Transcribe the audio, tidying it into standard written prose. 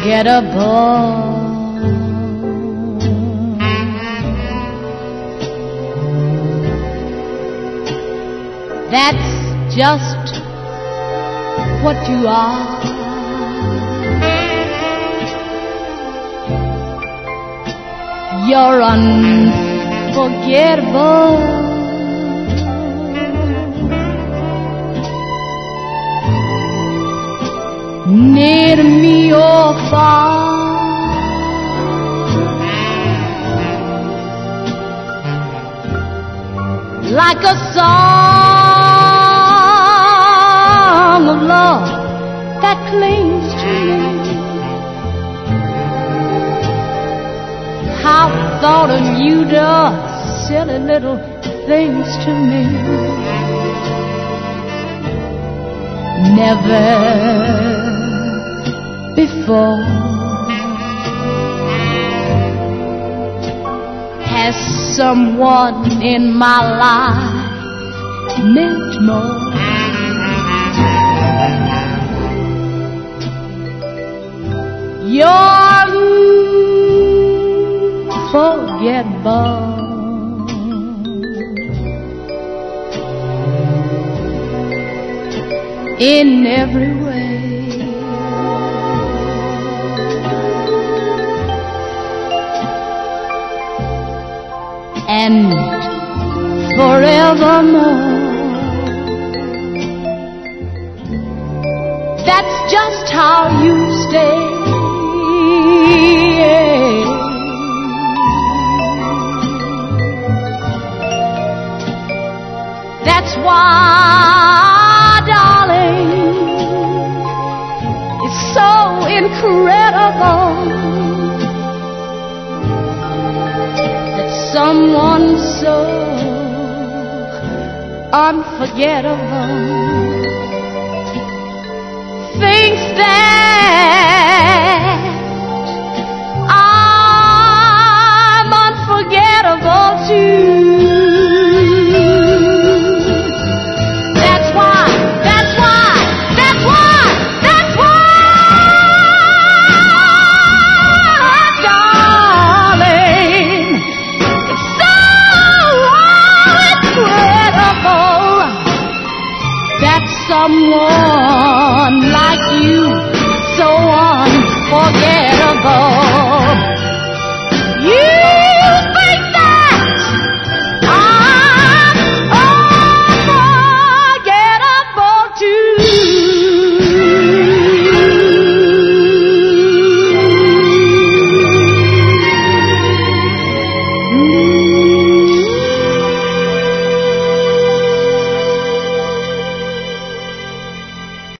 unforgettable. That's just what you are. You're unforgettable. Near me or far, like a song of love that clings to me. How thought of you does silly little things to me. Never before has someone in my life meant more. You're unforgettable. In every way. And forevermore. That's just how you stay. That's why, darling, it's so incredible that someone so unforgettable thinks that I'm unforgettable too. Someone